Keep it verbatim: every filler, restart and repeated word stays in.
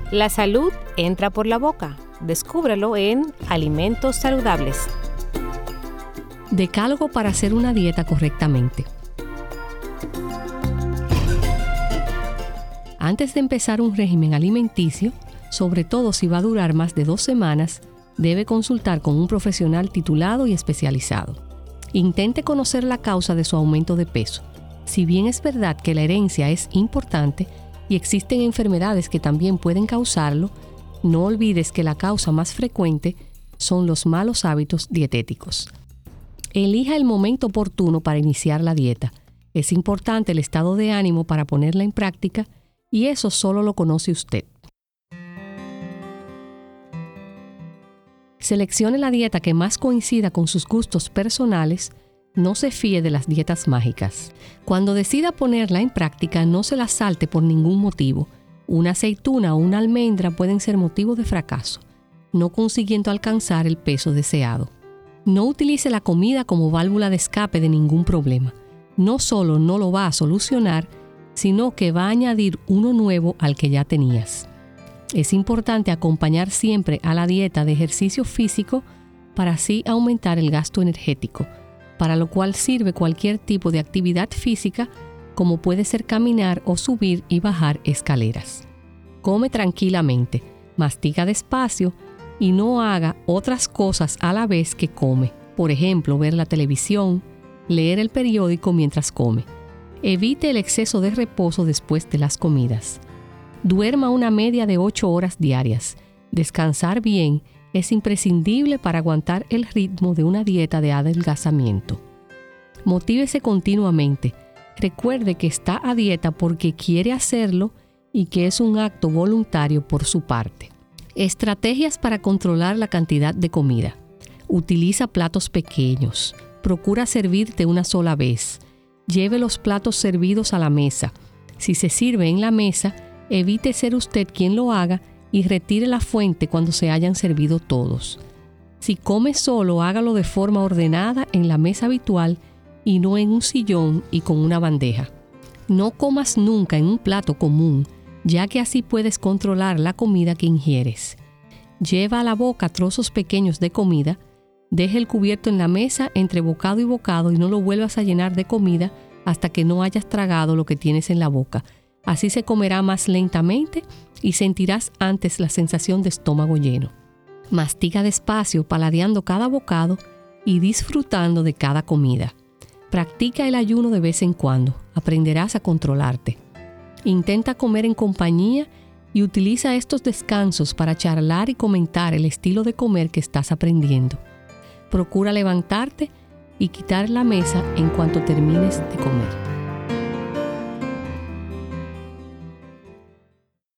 La salud entra por la boca. Descúbrelo en Alimentos Saludables. Decálogo para hacer una dieta correctamente. Antes de empezar un régimen alimenticio, sobre todo si va a durar más de dos semanas, debe consultar con un profesional titulado y especializado. Intente conocer la causa de su aumento de peso. Si bien es verdad que la herencia es importante y existen enfermedades que también pueden causarlo, no olvides que la causa más frecuente son los malos hábitos dietéticos. Elija el momento oportuno para iniciar la dieta. Es importante el estado de ánimo para ponerla en práctica y eso solo lo conoce usted. Seleccione la dieta que más coincida con sus gustos personales. No se fíe de las dietas mágicas. Cuando decida ponerla en práctica, no se la salte por ningún motivo. Una aceituna o una almendra pueden ser motivo de fracaso, no consiguiendo alcanzar el peso deseado. No utilice la comida como válvula de escape de ningún problema. No solo no lo va a solucionar, sino que va a añadir uno nuevo al que ya tenías. Es importante acompañar siempre a la dieta de ejercicio físico para así aumentar el gasto energético, para lo cual sirve cualquier tipo de actividad física, como puede ser caminar o subir y bajar escaleras. Come tranquilamente, mastica despacio y no haga otras cosas a la vez que come. Por ejemplo, ver la televisión, leer el periódico mientras come. Evite el exceso de reposo después de las comidas. Duerma una media de ocho horas diarias. Descansar bien es imprescindible para aguantar el ritmo de una dieta de adelgazamiento. Motívese continuamente. Recuerde que está a dieta porque quiere hacerlo y que es un acto voluntario por su parte. Estrategias para controlar la cantidad de comida. Utiliza platos pequeños. Procura servirte una sola vez. Lleve los platos servidos a la mesa. Si se sirve en la mesa, evite ser usted quien lo haga y retire la fuente cuando se hayan servido todos. Si come solo, hágalo de forma ordenada en la mesa habitual y no en un sillón y con una bandeja. No comas nunca en un plato común, ya que así puedes controlar la comida que ingieres. Lleva a la boca trozos pequeños de comida, deja el cubierto en la mesa entre bocado y bocado y no lo vuelvas a llenar de comida hasta que no hayas tragado lo que tienes en la boca. Así se comerá más lentamente y sentirás antes la sensación de estómago lleno. Mastica despacio, paladeando cada bocado y disfrutando de cada comida. Practica el ayuno de vez en cuando. Aprenderás a controlarte. Intenta comer en compañía y utiliza estos descansos para charlar y comentar el estilo de comer que estás aprendiendo. Procura levantarte y quitar la mesa en cuanto termines de comer.